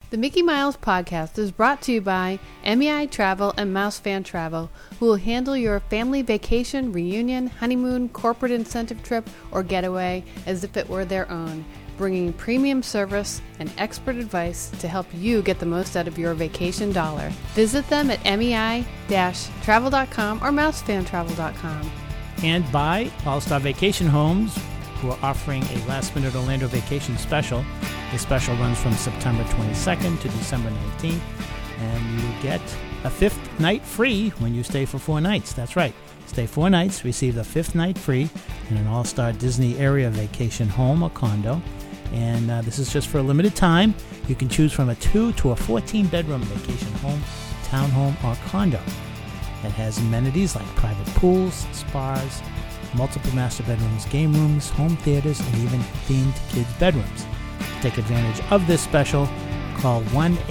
The Mickey Miles podcast is brought to you by MEI Travel and Mouse Fan Travel, who will handle your family vacation, reunion, honeymoon, corporate incentive trip, or getaway as if it were their own, bringing premium service and expert advice to help you get the most out of your vacation dollar. Visit them at MEI-travel.com or mousefantravel.com. And by All-Star Vacation Homes, who are offering a last-minute Orlando vacation special. The special runs from September 22nd to December 19th, and you get a fifth night free when you stay for 4 nights. That's right. Stay 4 nights, receive the fifth night free in an All-Star Disney area vacation home or condo. And this is just for a limited time. You can choose from a 2 to a 14-bedroom vacation home, townhome, or condo. It has amenities like private pools, spas, multiple master bedrooms, game rooms, home theaters, and even themed kids' bedrooms. To take advantage of this special, call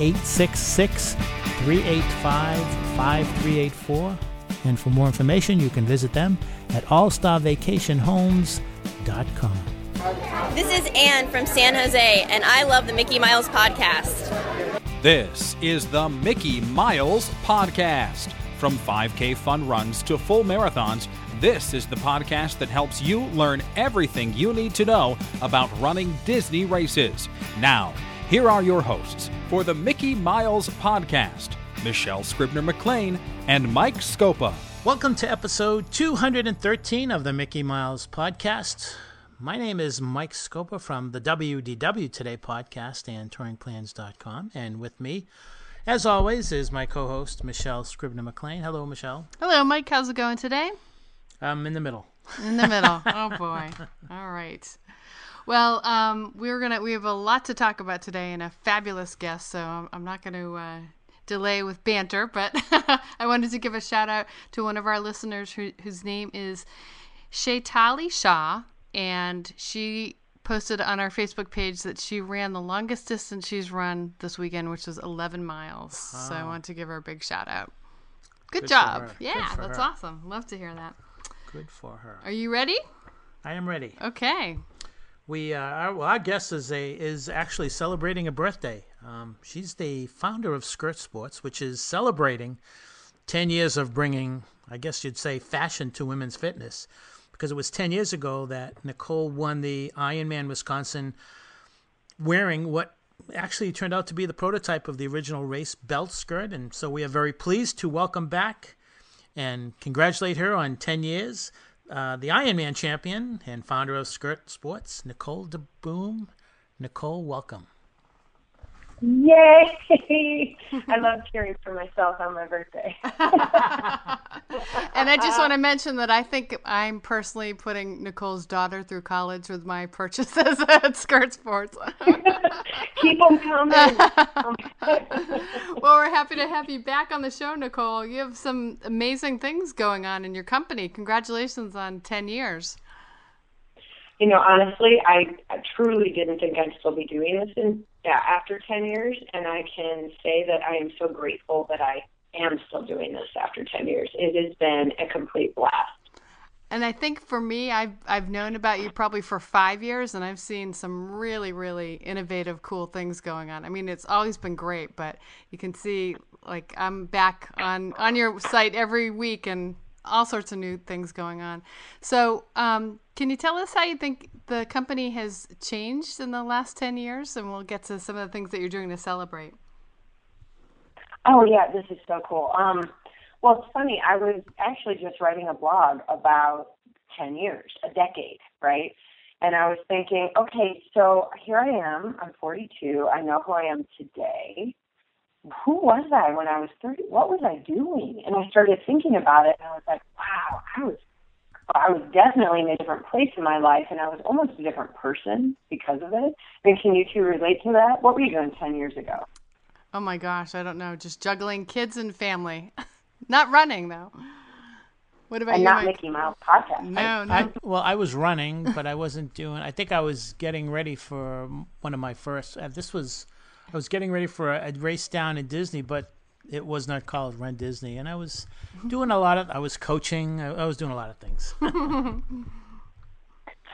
1-866-385-5384. And for more information, you can visit them at allstarvacationhomes.com. This is Ann from San Jose, and I love the Mickey Miles podcast. This is the Mickey Miles Podcast. From 5K fun runs to full marathons, this is the podcast that helps you learn everything you need to know about running Disney races. Now, here are your hosts for the Mickey Miles Podcast, Michelle Scribner-McLean and Mike Scopa. Welcome to episode 213 of the Mickey Miles Podcast. My name is Mike Scopa from the WDW Today podcast and touringplans.com. And with me, as always, is my co-host, Michelle Scribner-McLean. Hello, Michelle. Hello, Mike. How's it going today? I'm in the middle. In the middle. Oh, boy. All right. Well, we have a lot to talk about today and a fabulous guest, so I'm not going to delay with banter, but I wanted to give a shout out to one of our listeners whose name is Shaitali Shah, and she posted on our Facebook page that she ran the longest distance she's run this weekend, which was 11 miles. Oh. So I want to give her a big shout out. Good job. Yeah, that's awesome. Love to hear that. Good for her. Are you ready? I am ready. Okay. Our guest is actually celebrating a birthday. She's the founder of Skirt Sports, which is celebrating 10 years of bringing, I guess you'd say, fashion to women's fitness. Because it was 10 years ago that Nicole won the Ironman Wisconsin wearing what actually turned out to be the prototype of the original race belt skirt. And so we are very pleased to welcome back and congratulate her on 10 years, the Ironman champion and founder of Skirt Sports, Nicole DeBoom. Nicole, welcome. Yay! I love cheering for myself on my birthday. And I just want to mention that I think I'm personally putting Nicole's daughter through college with my purchases at Skirt Sports. Keep them coming. Well, we're happy to have you back on the show, Nicole. You have some amazing things going on in your company. Congratulations on 10 years. You know, honestly, I truly didn't think I'd still be doing this after 10 years, and I can say that I am so grateful that I am still doing this after 10 years. It has been a complete blast. And I think for me, I've known about you probably for 5 years, and I've seen some really, really innovative, cool things going on. I mean, it's always been great, but you can see, like, I'm back on your site every week, and all sorts of new things going on. So can you tell us how you think the company has changed in the last 10 years? And we'll get to some of the things that you're doing to celebrate. Oh, yeah, this is so cool. Well, it's funny. I was actually just writing a blog about 10 years, a decade, right? And I was thinking, okay, so here I am. I'm 42. I know who I am today. Who was I when I was 30? What was I doing? And I started thinking about it, and I was like, wow, I was definitely in a different place in my life, and I was almost a different person because of it. I mean, can you two relate to that? What were you doing 10 years ago? Oh, my gosh, I don't know. Just juggling kids and family. Not running, though. What about and you, not Mike? Mickey Mouse podcast. No. I was running, but I wasn't doing. I think I was getting ready for one of my first. I was getting ready for a race down in Disney, but it was not called Run Disney, and I was doing I was coaching. I was doing a lot of things.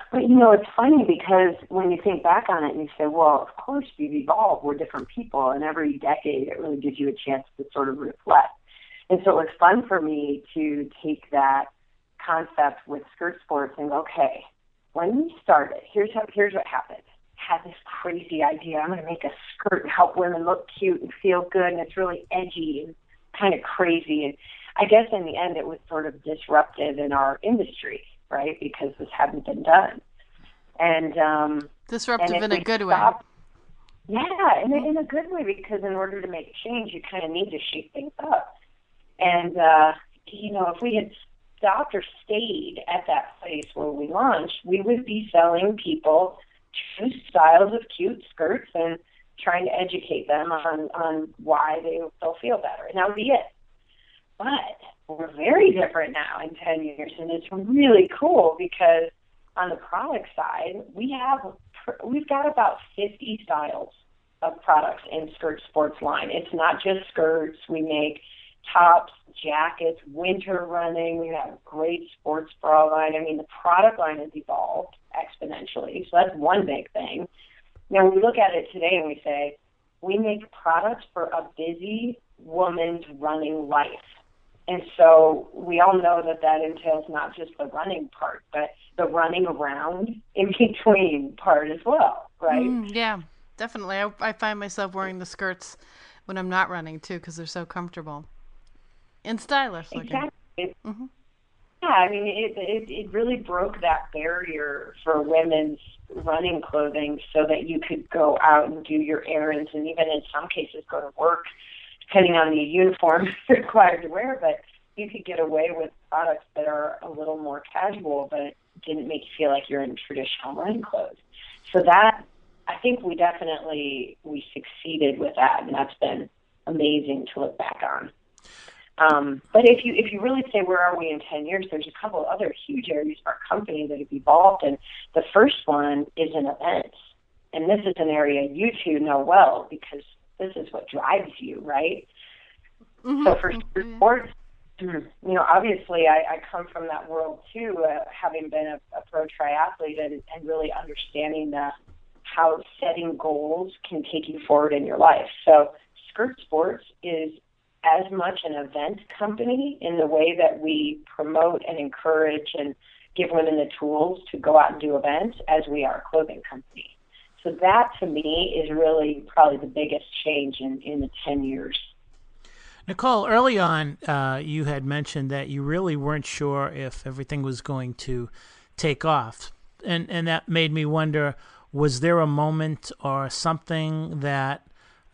But, you know, it's funny because when you think back on it and you say, well, of course we've evolved. We're different people. And every decade it really gives you a chance to sort of reflect. And so it was fun for me to take that concept with skirt sports and go, okay, when we started, here's what happened. I had this crazy idea. I'm going to make a skirt and help women look cute and feel good. And it's really edgy and kind of crazy. And I guess in the end it was sort of disruptive in our industry, right? Because this hadn't been done. And disruptive in a good way. Yeah, in a good way, because in order to make change, you kind of need to shake things up. And, you know, if we had stopped or stayed at that place where we launched, we would be selling people two styles of cute skirts and trying to educate them on why they'll feel better. And that would be it. But we're very different now in 10 years, and it's really cool because on the product side, we've got about 50 styles of products in Skirt Sports line. It's not just skirts. We make tops, jackets, winter running. We have a great sports bra line. I mean, the product line has evolved exponentially, so that's one big thing. Now, we look at it today and we say, we make products for a busy woman's running life. And so we all know that entails not just the running part, but the running around in between part as well, right? Yeah, definitely. I find myself wearing the skirts when I'm not running, too, because they're so comfortable and stylish looking. Exactly. Mm-hmm. Yeah, I mean, it really broke that barrier for women's running clothing so that you could go out and do your errands and even in some cases go to work, depending on the uniform required to wear, but you could get away with products that are a little more casual, but didn't make you feel like you're in traditional running clothes. So that, I think we succeeded with that, and that's been amazing to look back on. But if you really say where are we in 10 years, there's a couple other huge areas of our company that have evolved, and the first one is in events. And this is an area you two know well because this is what drives you, right? Mm-hmm. So for sports, you know, obviously I come from that world too, having been a pro triathlete and really understanding how setting goals can take you forward in your life. So Skirt Sports is as much an event company in the way that we promote and encourage and give women the tools to go out and do events as we are a clothing company. So that, to me, is really probably the biggest change in the 10 years. Nicole, early on, you had mentioned that you really weren't sure if everything was going to take off. And that made me wonder, was there a moment or something that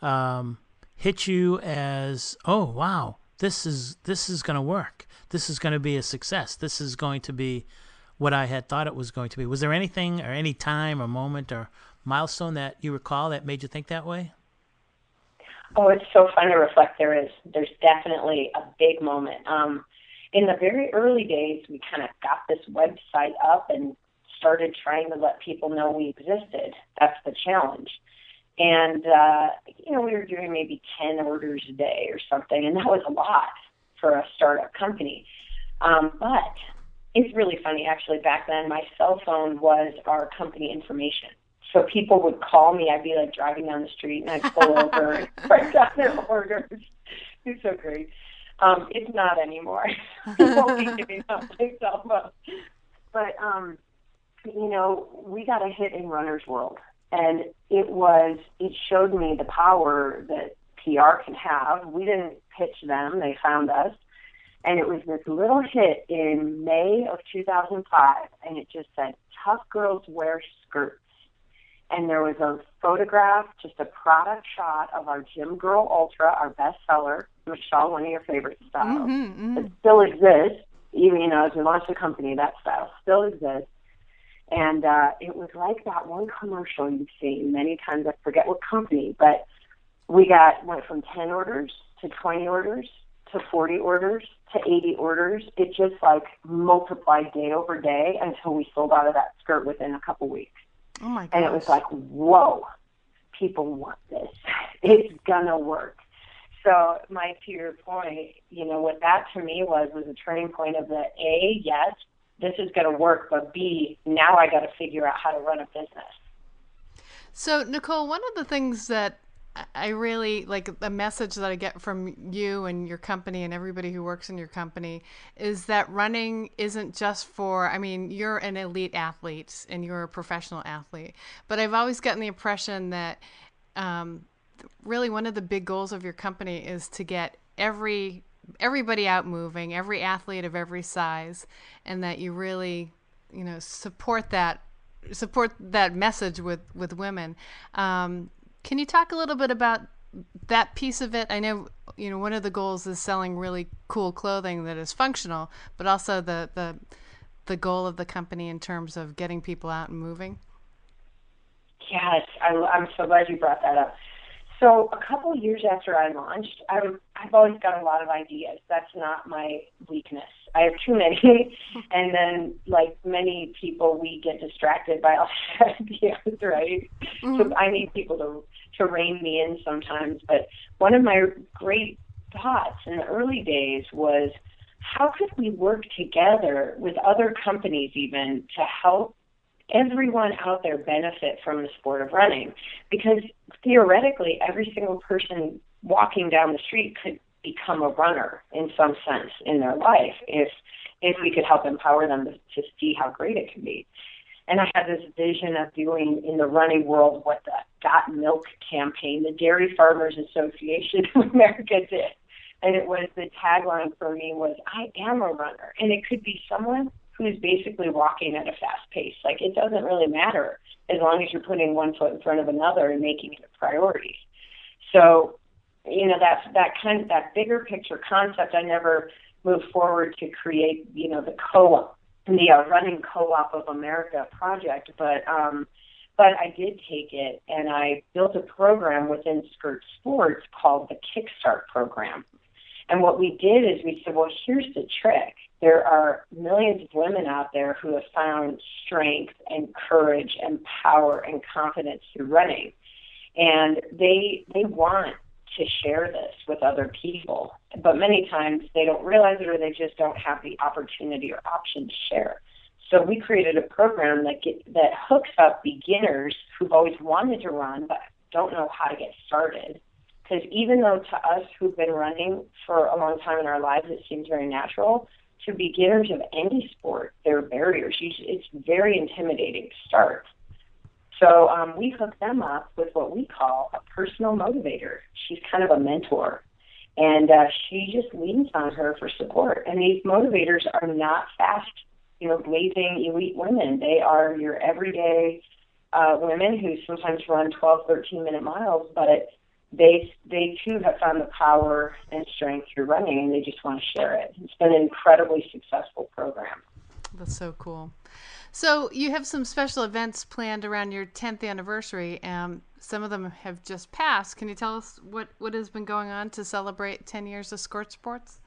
hit you as, oh, wow, this is going to work. This is going to be a success. This is going to be what I had thought it was going to be. Was there anything or any time or moment or milestone that you recall that made you think that way? Oh, it's so fun to reflect. There's definitely a big moment. In the very early days, we kind of got this website up and started trying to let people know we existed. That's the challenge. And, you know, we were doing maybe 10 orders a day or something, and that was a lot for a startup company. But it's really funny, actually. Back then, my cell phone was our company information. So people would call me. I'd be like driving down the street, and I'd pull over and write down their orders. It's so great. It's not anymore. People won't be giving up my cell phone. But, you know, we got a hit in Runner's World, and it showed me the power that PR can have. We didn't pitch them. They found us. And it was this little hit in May of 2005, and it just said, "Tough girls wear skirts." And there was a photograph, just a product shot of our Gym Girl Ultra, our bestseller, Michelle, one of your favorite styles. It still exists, even, you know, as we launched the company, that style still exists. And it was like that one commercial you've seen many times. I forget what company, but we went from 10 orders to 20 orders to 40 orders to 80 orders. It just like multiplied day over day until we sold out of that skirt within a couple weeks. Oh my gosh. And it was like, whoa, people want this. It's gonna work. So, Mike, to your point, you know, what that to me was a turning point of yes, this is going to work, but B, now I got to figure out how to run a business. So, Nicole, one of the things that I really like, the message that I get from you and your company and everybody who works in your company, is that running isn't just for, I mean, you're an elite athlete and you're a professional athlete, but I've always gotten the impression that really one of the big goals of your company is to get everybody out moving, every athlete of every size, and that you really, you know, support that message with women. Can you talk a little bit about that piece of it? I know, you know, one of the goals is selling really cool clothing that is functional, but also the goal of the company in terms of getting people out and moving. Yes, I'm so glad you brought that up. So a couple of years after I launched, I've always got a lot of ideas. That's not my weakness. I have too many, and then, like many people, we get distracted by all the ideas, right? Mm-hmm. So I need people to rein me in sometimes. But one of my great thoughts in the early days was, how could we work together with other companies even to help everyone out there benefit from the sport of running? Because theoretically, every single person walking down the street could become a runner in some sense in their life if we could help empower them to see how great it can be. And I had this vision of doing in the running world what the Got Milk campaign, the Dairy Farmers Association of America did. And it was, the tagline for me was, I am a runner. And it could be someone who's basically walking at a fast pace. Like, it doesn't really matter as long as you're putting one foot in front of another and making it a priority. So, you know, that bigger picture concept, I never moved forward to create, you know, the co-op, the Running Co-op of America project, but I did take it and I built a program within Skirt Sports called the Kickstart program. And what we did is we said, well, here's the trick. There are millions of women out there who have found strength and courage and power and confidence through running. And they want to share this with other people. But many times they don't realize it, or they just don't have the opportunity or option to share. So we created a program that hooks up beginners who've always wanted to run but don't know how to get started. Because even though to us who've been running for a long time in our lives, it seems very natural, to beginners of any sport, there are barriers. It's very intimidating to start. So we hook them up with what we call a personal motivator. She's kind of a mentor, and she just leans on her for support. And these motivators are not fast, you know, blazing elite women. They are your everyday women who sometimes run 12, 13-minute miles, but they too have found the power and strength through running, and they just want to share it. It's been an incredibly successful program. That's so cool. So you have some special events planned around your 10th anniversary. Some of them have just passed. Can you tell us what has been going on to celebrate 10 years of Skirt Sports?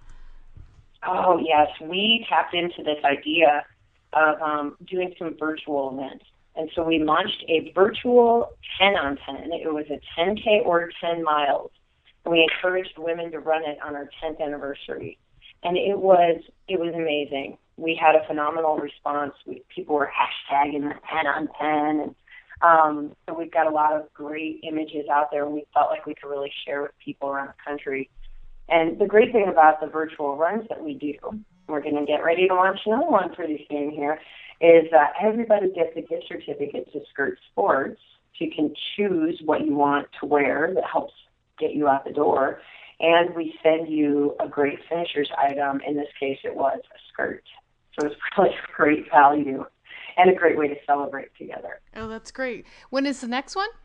Oh, yes. We tapped into this idea of doing some virtual events. And so we launched a virtual 10-on-10. It was a 10K or 10 miles. And we encouraged women to run it on our 10th anniversary. And it was amazing. We had a phenomenal response. People were hashtagging the 10-on-10. And so we've got a lot of great images out there, and we felt like we could really share with people around the country. And the great thing about the virtual runs that we do, we're going to get ready to launch another one pretty soon here, is everybody gets a gift certificate to Skirt Sports. So you can choose what you want to wear that helps get you out the door. And we send you a great finisher's item. In this case, it was a skirt. So it's really a great value and a great way to celebrate together. Oh, that's great. When is the next one?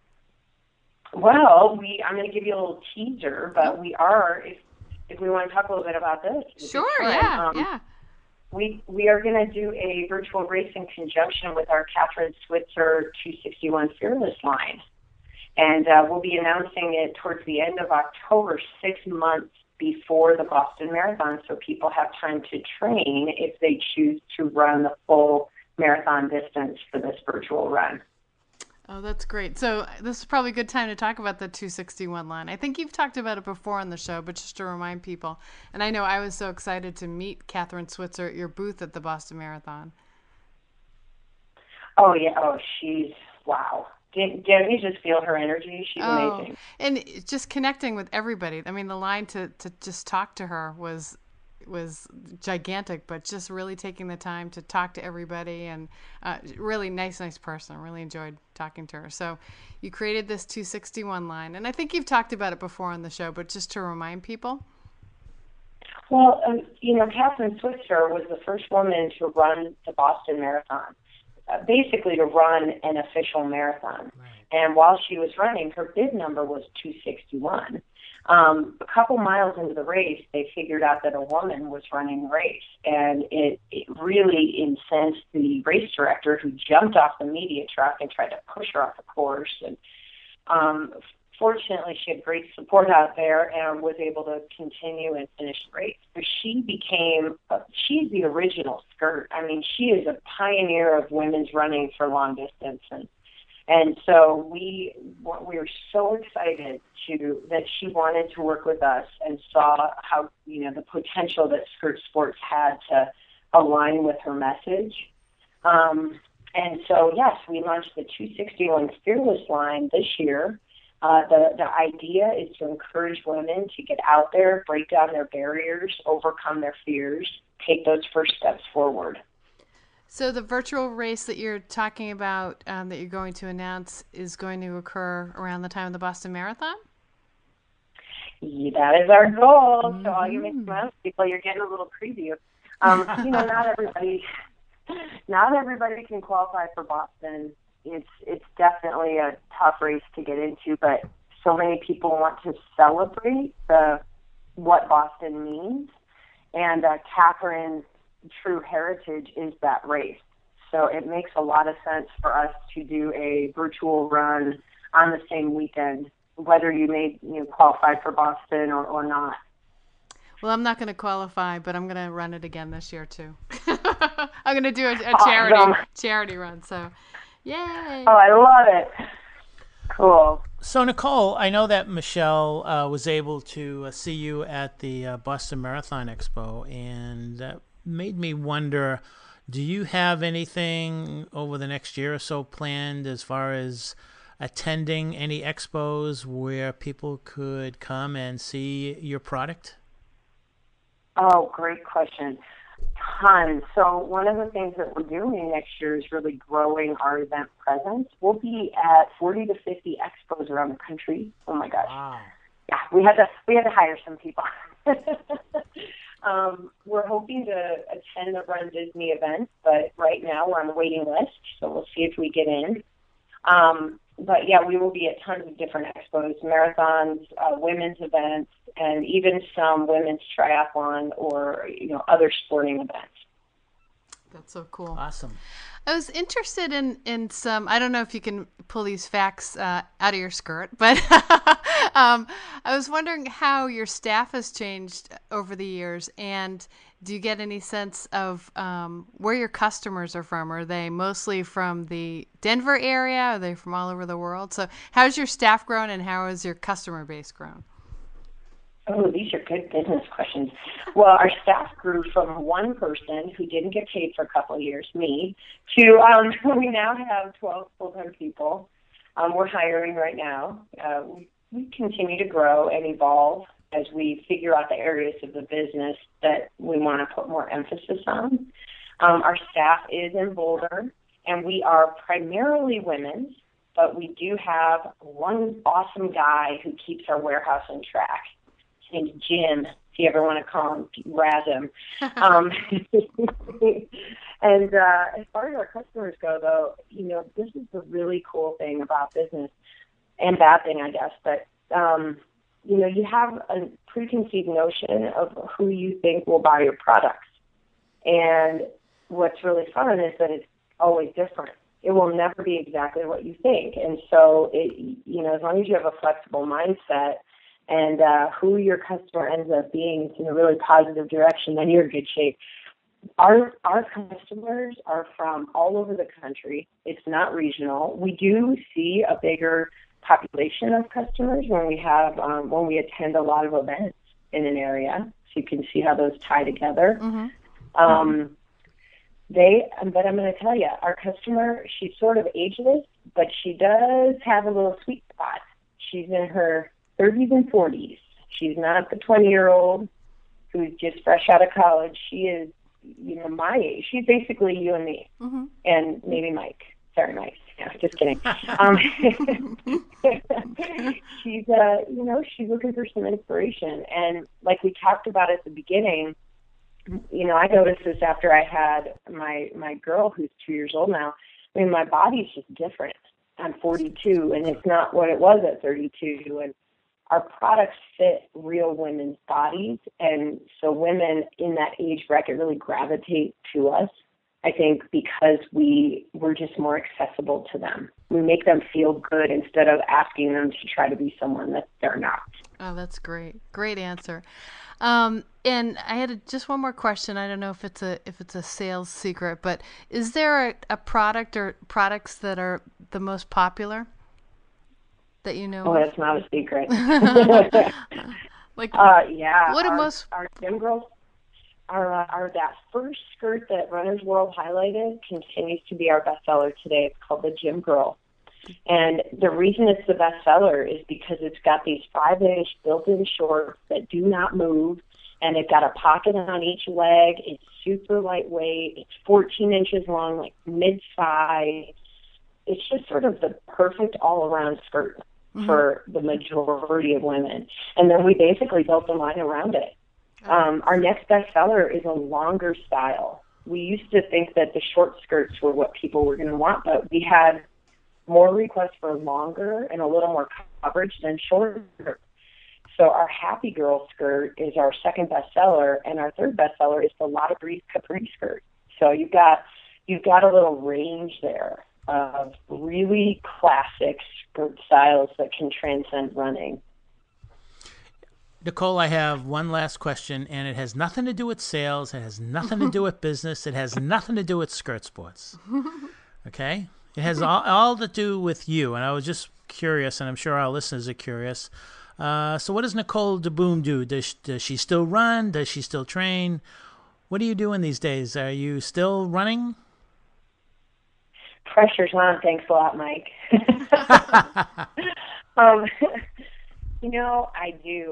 Well, I'm going to give you a little teaser, but we are, if we want to talk a little bit about this. Sure, yeah. We are going to do a virtual race in conjunction with our Catherine Switzer 261 Fearless line. And we'll be announcing it towards the end of October, 6 months before the Boston Marathon, so people have time to train if they choose to run the full marathon distance for this virtual run. Oh, that's great. So this is probably a good time to talk about the 261 line. I think you've talked about it before on the show, but just to remind people. And I know I was so excited to meet Catherine Switzer at your booth at the Boston Marathon. Oh, yeah. Oh, she's, wow. Didn't you just feel her energy? She's amazing. And just connecting with everybody. I mean, the line to just talk to her was gigantic, but just really taking the time to talk to everybody, and really nice person. Really enjoyed talking to her. So you created this 261 line, and I think you've talked about it before on the show, but just to remind people. Well, Catherine Switzer was the first woman to run the Boston Marathon, basically to run an official marathon. Right. And while she was running, her bid number was 261. A couple miles into the race, they figured out that a woman was running the race, and it really incensed the race director, who jumped off the media truck and tried to push her off the course. And fortunately, she had great support out there and was able to continue and finish the race. So she's the original skirt. I mean, she is a pioneer of women's running for long distance, and so we were so excited that she wanted to work with us and saw how, the potential that Skirt Sports had to align with her message. And so, yes, we launched the 261 Fearless line this year. The idea is to encourage women to get out there, break down their barriers, overcome their fears, take those first steps forward. So the virtual race that you're talking about, that you're going to announce, is going to occur around the time of the Boston Marathon? Yeah, that is our goal. Mm-hmm. So all you Mickey Mouse people, you're getting a little preview. Not everybody can qualify for Boston. It's definitely a tough race to get into, but so many people want to celebrate what Boston means, and Catherine's true heritage is that race. So it makes a lot of sense for us to do a virtual run on the same weekend, whether you may qualify for Boston or not. Well, I'm not going to qualify, but I'm going to run it again this year too. I'm going to do a charity run. So, yay! Oh, I love it. Cool. So, Nicole, I know that Michelle was able to see you at the Boston Marathon Expo, and that made me wonder, do you have anything over the next year or so planned as far as attending any expos where people could come and see your product? Oh, great question. Tons. So one of the things that we're doing next year is really growing our event presence. We'll be at 40 to 50 expos around the country. Oh my gosh. Wow. Yeah, we had to hire some people. We're hoping to attend the Run Disney event, but right now we're on the waiting list, so we'll see if we get in. But yeah, we will be at tons of different expos, marathons, women's events, and even some women's triathlon or other sporting events. That's so cool. Awesome. I was interested in some, I don't know if you can pull these facts out of your skirt, but I was wondering how your staff has changed over the years, and do you get any sense of where your customers are from? Are they mostly from the Denver area? Are they from all over the world? So how's your staff grown, and how has your customer base grown? Oh, these are good business questions. Well, our staff grew from one person who didn't get paid for a couple of years, me, to we now have 12 full-time people. We're hiring right now. We continue to grow and evolve as we figure out the areas of the business that we want to put more emphasis on. Our staff is in Boulder, and we are primarily women, but we do have one awesome guy who keeps our warehouse on track. His name's Jim, if you ever want to call him, razz him. And as far as our customers go, though, this is the really cool thing about business, and bad thing, I guess, but, you have a preconceived notion of who you think will buy your products. And what's really fun is that it's always different. It will never be exactly what you think. And so, as long as you have a flexible mindset, and who your customer ends up being is in a really positive direction, then you're in good shape. Our customers are from all over the country. It's not regional. We do see a bigger population of customers when we have when we attend a lot of events in an area. So you can see how those tie together. Mm-hmm. But I'm going to tell you, our customer, she's sort of ageless, but she does have a little sweet spot. She's in her 30s and 40s. She's not the 20-year-old who's just fresh out of college. She is, my age. She's basically you and me, and maybe Mike. Sorry, Mike. No, just kidding. She's, she's looking for some inspiration, and like we talked about at the beginning, I noticed this after I had my girl, who's 2 years old now. I mean, my body's just different. I'm 42, and it's not what it was at 32, and our products fit real women's bodies, and so women in that age bracket really gravitate to us, I think, because we're just more accessible to them. We make them feel good instead of asking them to try to be someone that they're not. Oh, that's great. Great answer. And I had just one more question. I don't know if it's a sales secret, but is there a product or products that are the most popular that you know? Oh, that's not a secret. Like, yeah. What our Gym Girl, our that first skirt that Runner's World highlighted continues to be our bestseller today. It's called the Gym Girl. And the reason it's the bestseller is because it's got these 5-inch built-in shorts that do not move, and it's got a pocket on each leg. It's super lightweight. It's 14 inches long, like mid-thigh. It's just sort of the perfect all-around skirt for the majority of women. And then we basically built the line around it. Our next bestseller is a longer style. We used to think that the short skirts were what people were going to want, but we had more requests for longer and a little more coverage than shorter. So our Happy Girl skirt is our second bestseller, and our third bestseller is the Lotta Breeze Capri skirt. So you've got a little range there of really classic skirt styles that can transcend running. Nicole, I have one last question, and it has nothing to do with sales. It has nothing to do with business. It has nothing to do with skirt sports. Okay? It has all to do with you, and I was just curious, and I'm sure our listeners are curious. So what does Nicole DeBoom do? Does she still run? Does she still train? What are you doing these days? Are you still running? Pressure's on. Thanks a lot, Mike. I do.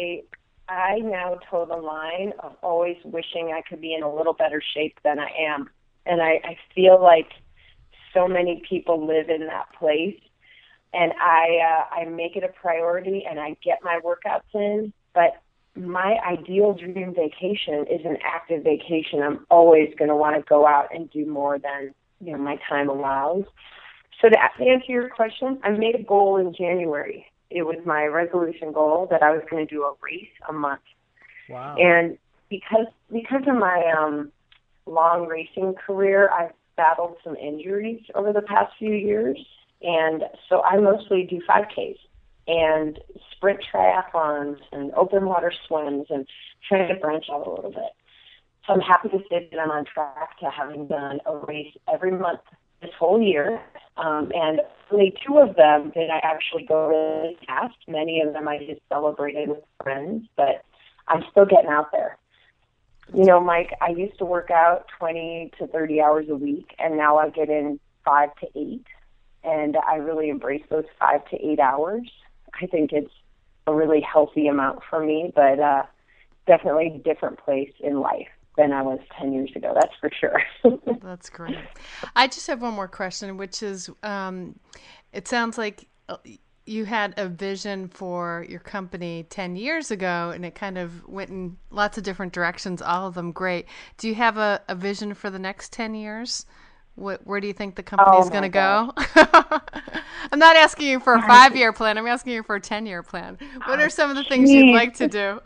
I now toe the line of always wishing I could be in a little better shape than I am. And I feel like so many people live in that place. And I make it a priority, and I get my workouts in. But my ideal dream vacation is an active vacation. I'm always going to want to go out and do more than my time allows. So to answer your question, I made a goal in January. It was my resolution goal that I was going to do a race a month. Wow. And because of my long racing career, I've battled some injuries over the past few years. And so I mostly do 5Ks and sprint triathlons and open water swims and trying to branch out a little bit. So I'm happy to say that I'm on track to having done a race every month this whole year. And only 2 of them did I actually go really fast. Many of them I just celebrated with friends, but I'm still getting out there. Mike, I used to work out 20 to 30 hours a week, and now I get in 5 to 8. And I really embrace those 5 to 8 hours. I think it's a really healthy amount for me, but definitely a different place in life than I was 10 years ago. That's for sure. That's great. I just have one more question, which is, it sounds like you had a vision for your company 10 years ago, and it kind of went in lots of different directions, all of them great. Do you have a vision for the next 10 years? Where do you think the company is going to go? I'm not asking you for a 5-year plan. I'm asking you for a 10-year plan. What are some of the things you'd like to do?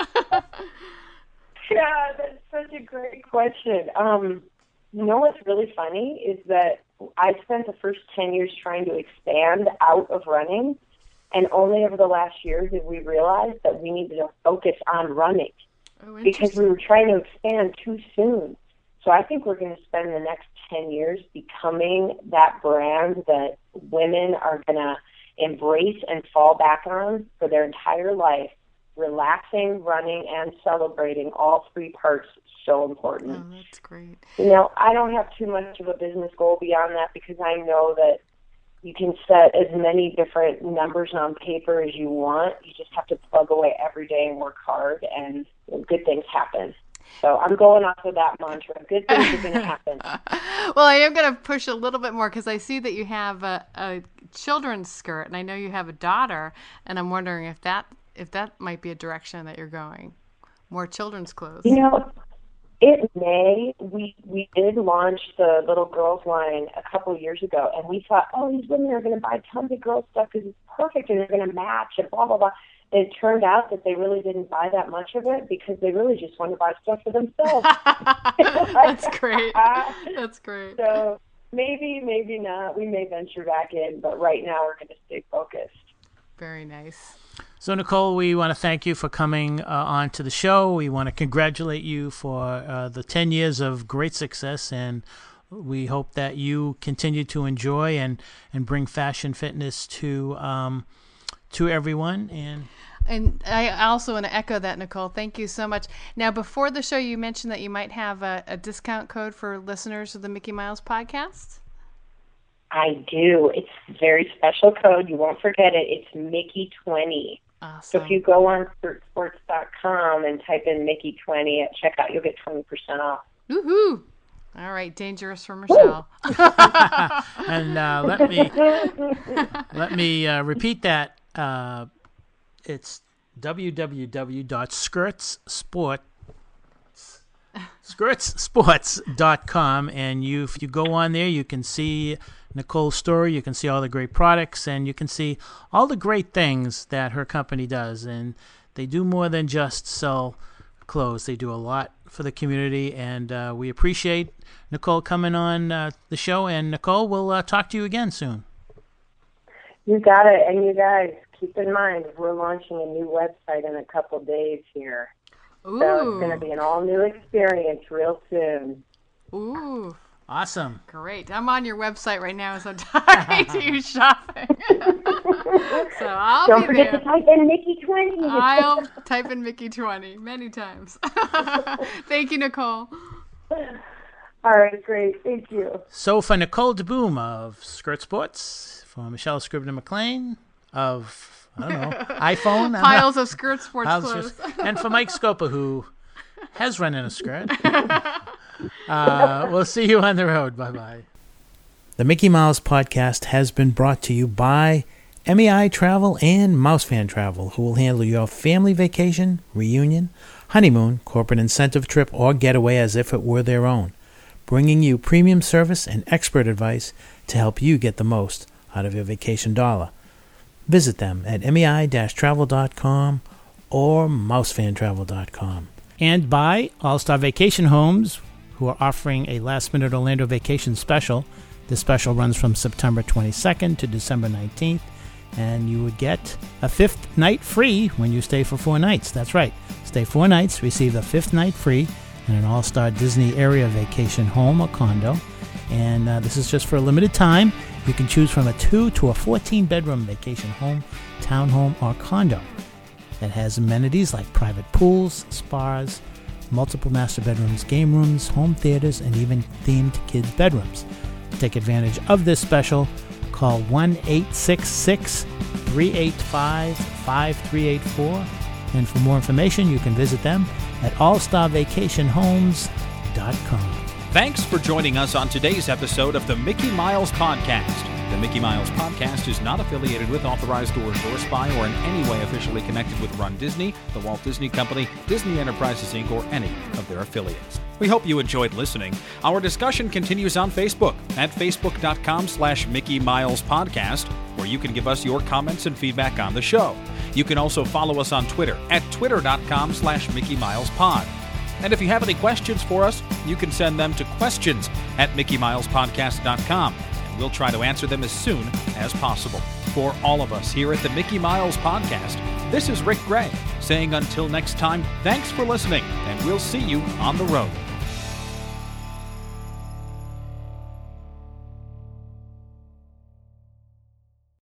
Yeah, that's such a great question. What's really funny is that I spent the first 10 years trying to expand out of running, and only over the last year did we realize that we needed to focus on running because we were trying to expand too soon. So I think we're going to spend the next 10 years becoming that brand that women are going to embrace and fall back on for their entire life. Relaxing, running, and celebrating, all three parts, so important. Oh, that's great. I don't have too much of a business goal beyond that, because I know that you can set as many different numbers on paper as you want. You just have to plug away every day and work hard, and good things happen. So I'm going off of that mantra. Good things are going to happen. Well, I am going to push a little bit more, because I see that you have a children's skirt, and I know you have a daughter, and I'm wondering if that might be a direction that you're going. More children's clothes. It may. We did launch the little girls line a couple of years ago, and we thought, these women are going to buy tons of girls stuff because it's perfect and they're going to match and blah, blah, blah. It turned out that they really didn't buy that much of it because they really just want to buy stuff for themselves. That's great. That's great. So maybe not. We may venture back in, but right now we're going to stay focused. Very nice. So, Nicole, we want to thank you for coming on to the show. We want to congratulate you for the 10 years of great success, and we hope that you continue to enjoy and bring fashion fitness to everyone. And I also want to echo that, Nicole. Thank you so much. Now, before the show, you mentioned that you might have a discount code for listeners of the Mickey Miles podcast. I do. It's a very special code. You won't forget it. It's Mickey20. Awesome. So if you go on skirtsports.com and type in Mickey20 at checkout, you'll get 20% off. Woohoo! All right, dangerous for Michelle. And let me repeat that. It's skirtsports.com, and if you go on there, you can see Nicole's story, you can see all the great products, and you can see all the great things that her company does. And they do more than just sell clothes. They do a lot for the community, and we appreciate Nicole coming on the show. And Nicole, we'll talk to you again soon. You got it. And you guys, keep in mind, we're launching a new website in a couple days here. Ooh. So it's going to be an all-new experience real soon. Ooh. Awesome. Great. I'm on your website right now as I'm talking to you shopping. So I'll Don't be forget there. to type in Mickey20. I'll type in Mickey20 many times. Thank you, Nicole. All right, great. Thank you. So for Nicole DeBoom of Skirt Sports, for Michelle Scribner McLean of, iPhone. Piles of Skirt Sports clothes. And for Mike Scopa, who has run in a skirt. We'll see you on the road. Bye-bye. The Mickey Mouse Podcast has been brought to you by MEI Travel and Mousefan Travel, who will handle your family vacation, reunion, honeymoon, corporate incentive trip, or getaway as if it were their own, bringing you premium service and expert advice to help you get the most out of your vacation dollar. Visit them at mei-travel.com or mousefantravel.com. And by All-Star Vacation Homes, who are offering a last-minute Orlando vacation special. This special runs from September 22nd to December 19th, and you would get a 5th night free when you stay for 4 nights. That's right. Stay 4 nights, receive a 5th night free in an All-Star Disney area vacation home or condo. And this is just for a limited time. You can choose from a 2 to a 14-bedroom vacation home, townhome, or condo that has amenities like private pools, spas, multiple master bedrooms, game rooms, home theaters, and even themed kids' bedrooms. To take advantage of this special, call 1-866-385-5384. And for more information, you can visit them at allstarvacationhomes.com. Thanks for joining us on today's episode of the Mickey Miles Podcast. The Mickey Miles Podcast is not affiliated with, authorized, or endorsed by, or in any way officially connected with Run Disney, the Walt Disney Company, Disney Enterprises, Inc., or any of their affiliates. We hope you enjoyed listening. Our discussion continues on Facebook at facebook.com/Mickey Miles Podcast, where you can give us your comments and feedback on the show. You can also follow us on Twitter at twitter.com/Mickey Miles Pod. And if you have any questions for us, you can send them to questions@MickeyMilesPodcast.com. We'll try to answer them as soon as possible. For all of us here at the Mickey Miles Podcast, this is Rick Gray saying until next time, thanks for listening, and we'll see you on the road.